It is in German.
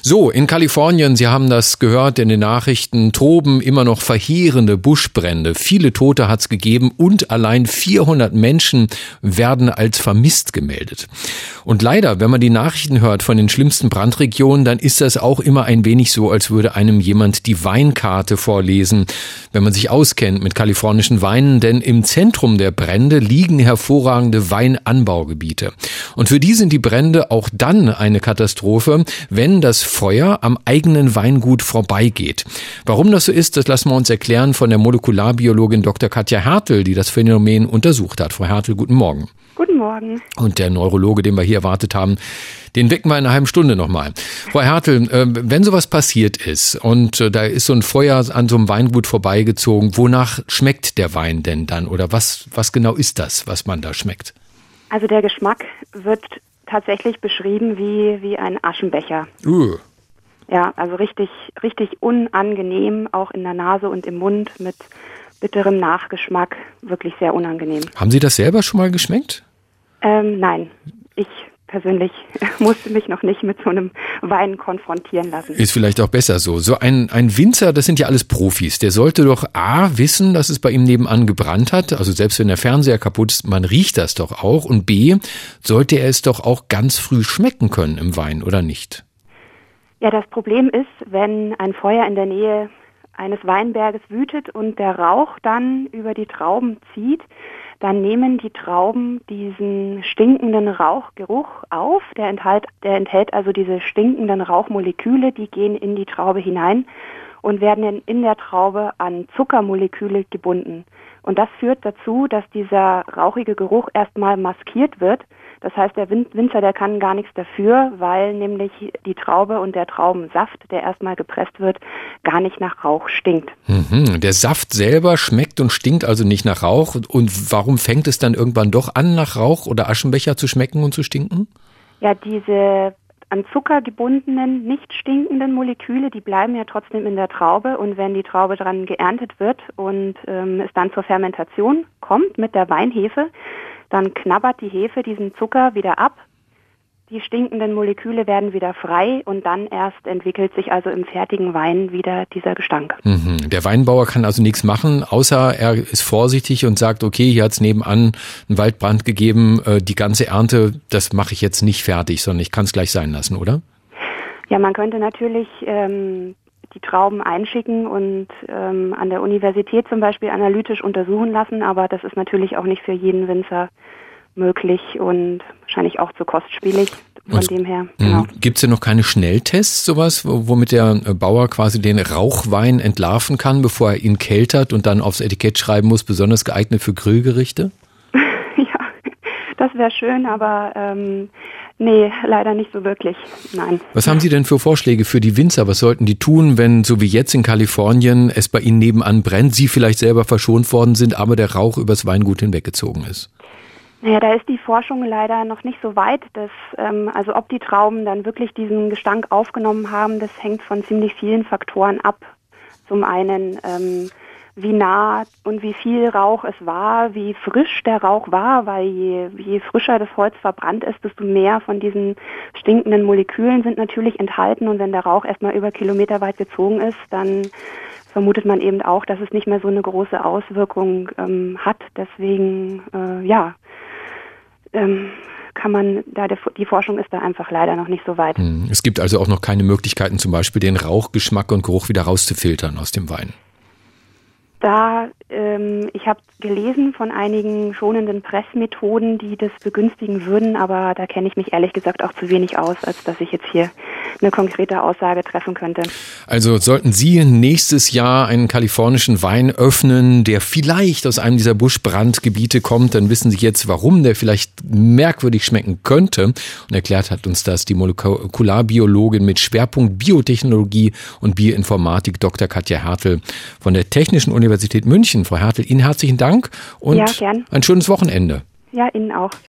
So, in Kalifornien, Sie haben das gehört in den Nachrichten, toben immer noch verheerende Buschbrände. Viele Tote hat es gegeben und allein 400 Menschen werden als vermisst gemeldet. Und leider, wenn man die Nachrichten hört von den schlimmsten Brandregionen, dann ist das auch immer ein wenig so, als würde einem jemand die Weinkarte vorlesen, wenn man sich auskennt mit kalifornischen Weinen. Denn im Zentrum der Brände liegen hervorragende Weinanbaugebiete. Und für die sind die Brände auch dann eine Katastrophe, wenn das Feuer am eigenen Weingut vorbeigeht. Warum das so ist, das lassen wir uns erklären von der Molekularbiologin Dr. Katja Hertel, die das Phänomen untersucht hat. Frau Hertel, guten Morgen. Guten Morgen. Und der Neurologe, den wir hier erwartet haben, den wecken wir in einer halben Stunde nochmal. Frau Hertel, wenn sowas passiert ist und da ist so ein Feuer an so einem Weingut vorbeigezogen, wonach schmeckt der Wein denn dann? Oder was genau ist das, was man da schmeckt? Also der Geschmack wird tatsächlich beschrieben wie ein Aschenbecher. Ja, also richtig unangenehm, auch in der Nase und im Mund mit bitterem Nachgeschmack, wirklich sehr unangenehm. Haben Sie das selber schon mal geschmeckt? Nein, ich persönlich musste mich noch nicht mit so einem Wein konfrontieren lassen. Ist vielleicht auch besser so. So ein Winzer, das sind ja alles Profis. Der sollte doch A, wissen, dass es bei ihm nebenan gebrannt hat. Also selbst wenn der Fernseher kaputt ist, man riecht das doch auch. Und B, sollte er es doch auch ganz früh schmecken können im Wein, oder nicht? Ja, das Problem ist, wenn ein Feuer in der Nähe eines Weinberges wütet und der Rauch dann über die Trauben zieht, dann nehmen die Trauben diesen stinkenden Rauchgeruch auf. Der enthält also diese stinkenden Rauchmoleküle, die gehen in die Traube hinein und werden in der Traube an Zuckermoleküle gebunden. Und das führt dazu, dass dieser rauchige Geruch erstmal maskiert wird. Das heißt, der Winzer, der kann gar nichts dafür, weil nämlich die Traube und der Traubensaft, der erstmal gepresst wird, gar nicht nach Rauch stinkt. Der Saft selber schmeckt und stinkt also nicht nach Rauch. Und warum fängt es dann irgendwann doch an, nach Rauch oder Aschenbecher zu schmecken und zu stinken? Ja, diese an Zucker gebundenen, nicht stinkenden Moleküle, die bleiben ja trotzdem in der Traube. Und wenn die Traube dran geerntet wird und es dann zur Fermentation kommt mit der Weinhefe, dann knabbert die Hefe diesen Zucker wieder ab. Die stinkenden Moleküle werden wieder frei und dann erst entwickelt sich also im fertigen Wein wieder dieser Gestank. Der Weinbauer kann also nichts machen, außer er ist vorsichtig und sagt, okay, hier hat es nebenan einen Waldbrand gegeben, die ganze Ernte, das mache ich jetzt nicht fertig, sondern ich kann es gleich sein lassen, oder? Ja, man könnte natürlich die Trauben einschicken und an der Universität zum Beispiel analytisch untersuchen lassen, aber das ist natürlich auch nicht für jeden Winzer möglich und wahrscheinlich auch zu kostspielig von dem her. Genau. Gibt es denn noch keine Schnelltests, sowas, womit der Bauer quasi den Rauchwein entlarven kann, bevor er ihn keltert und dann aufs Etikett schreiben muss, besonders geeignet für Grillgerichte? Ja, das wäre schön, aber nee, leider nicht so wirklich, nein. Was haben Sie denn für Vorschläge für die Winzer? Was sollten die tun, wenn, so wie jetzt in Kalifornien, es bei ihnen nebenan brennt, sie vielleicht selber verschont worden sind, aber der Rauch übers Weingut hinweggezogen ist? Naja, da ist die Forschung leider noch nicht so weit, dass, also ob die Trauben dann wirklich diesen Gestank aufgenommen haben, das hängt von ziemlich vielen Faktoren ab. Zum einen, wie nah und wie viel Rauch es war, wie frisch der Rauch war, weil je frischer das Holz verbrannt ist, desto mehr von diesen stinkenden Molekülen sind natürlich enthalten. Und wenn der Rauch erstmal über Kilometer weit gezogen ist, dann vermutet man eben auch, dass es nicht mehr so eine große Auswirkung hat. Deswegen, kann man die Forschung ist da einfach leider noch nicht so weit. Es gibt also auch noch keine Möglichkeiten, zum Beispiel den Rauchgeschmack und Geruch wieder rauszufiltern aus dem Wein. Ich habe gelesen von einigen schonenden Pressmethoden, die das begünstigen würden, aber da kenne ich mich ehrlich gesagt auch zu wenig aus, als dass ich jetzt hier eine konkrete Aussage treffen könnte. Also sollten Sie nächstes Jahr einen kalifornischen Wein öffnen, der vielleicht aus einem dieser Buschbrandgebiete kommt, dann wissen Sie jetzt, warum der vielleicht merkwürdig schmecken könnte. Und erklärt hat uns das die Molekularbiologin mit Schwerpunkt Biotechnologie und Bioinformatik Dr. Katja Hertel von der Technischen Universität München. Frau Hertel, Ihnen herzlichen Dank und ja, gern. Ein schönes Wochenende. Ja, Ihnen auch.